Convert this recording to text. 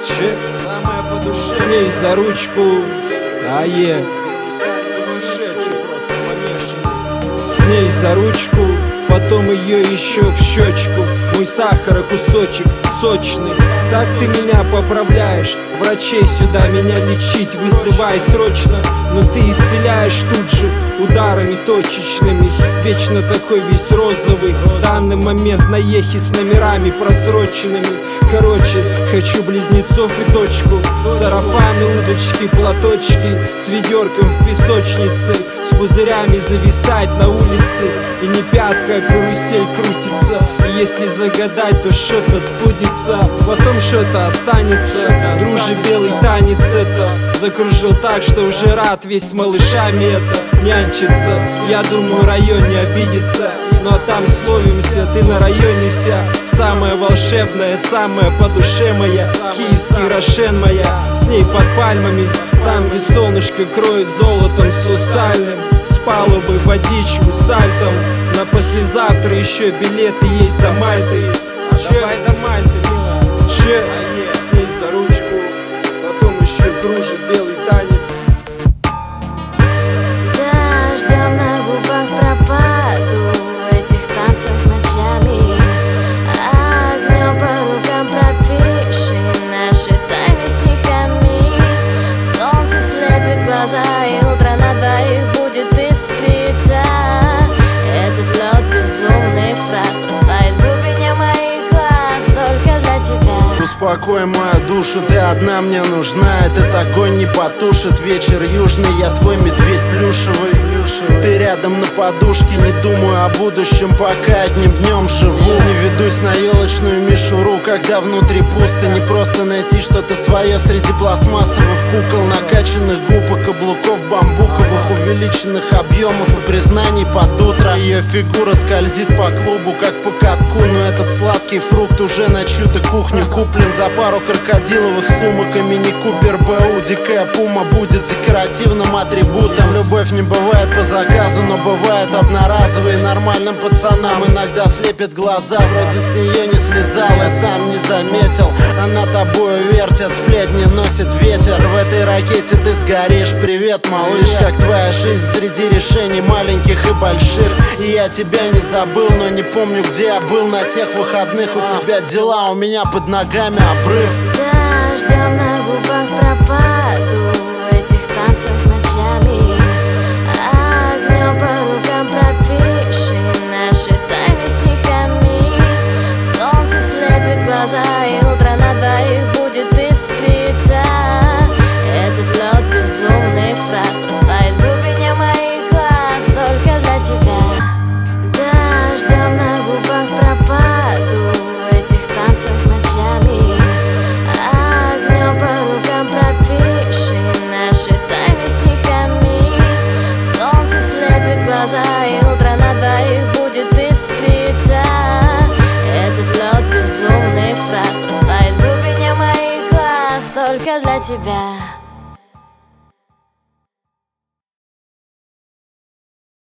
Самая по душе. С ней за ручку. Ае. С ней за ручку, потом ее еще в щечку. Мой сахара кусочек сочный. Так ты меня поправляешь, врачей сюда меня лечить вызывай срочно. Но ты исцеляешь тут же ударами точечными. Вечно такой весь розовый. В данный момент на ехе с номерами просроченными. Короче, хочу близнецов и дочку. Сарафаны, удочки, платочки. С ведерком в песочнице. С пузырями зависать на улице. И не пятка, а карусель крутится. И если загадать, то что-то сбудется. Потом что-то останется. Дружи, белый танец это. Закружил так, что уже рад весь с малышами это нянчится. Я думаю, район не обидится. Ну а там словимся, ты на районе вся. Самая волшебная, самая по душе моя. Киевский Рошен моя. С ней под пальмами, там где солнышко кроет золотом сусальным. С палубы водичку сальтом. На послезавтра еще билеты есть до Мальты. Давай до Мальты, милая. Че? С ней за ручку. Потом еще кружит белый танец. Дождем на губах пропаду в этих танцах ночами. Огнем по рукам пропиши наши тайны стихами. Солнце слепит глаза, и утро на двоих будет испито. Этот лед безумный фраз растает в глубине моих глаз только для тебя. Успокой мою душу, ты одна мне нужна. Этот огонь не потушит вечер южный. Я твой медведь плюшевый. Ты рядом на подушке, не думаю о будущем, пока одним днем живу. Не ведусь на елочную мишуру, когда внутри пусто. Не просто найти что-то свое среди пластмассовых кукол, накачанных губ и каблуков бамбуковых, увеличенных объемов и признаний под утро. Ее фигура скользит по клубу, как по катку. Но этот сладкий фрукт уже на чью-то кухню куплен за пару крокодиловых сумок и мини-купер БУ. Дикая пума будет декоративным атрибутом. Любовь не бывает по заказу, но бывает одноразовой. Нормальным пацанам иногда слепит глаза. Вроде с нее не слезал, я сам не заметил. Она тобою вертит, сплетни носит ветер. В этой ракете ты сгоришь. Привет, малыш, как твоя жизнь среди решений маленьких и больших. И я тебя не забыл, но не помню, где я был на тех выходных. У тебя дела, у меня под ногами обрыв. Дождем на губах пропаду в этих танцах ночами. Огнем по рукам пропиши наши тайны стихами. Солнце слепит глаза, и утро на двоих будет испито. Этот лед безумный фраз растает в глубине моих глаз только для тебя. Дождем на губах пропаду в этих танцах ночами. Огнем по рукам пропиши наши тайны стихами. Солнце слепит глаза, и утро на двоих будет испито. Этот лед безумный фраз растает в глубине моих глаз только для тебя.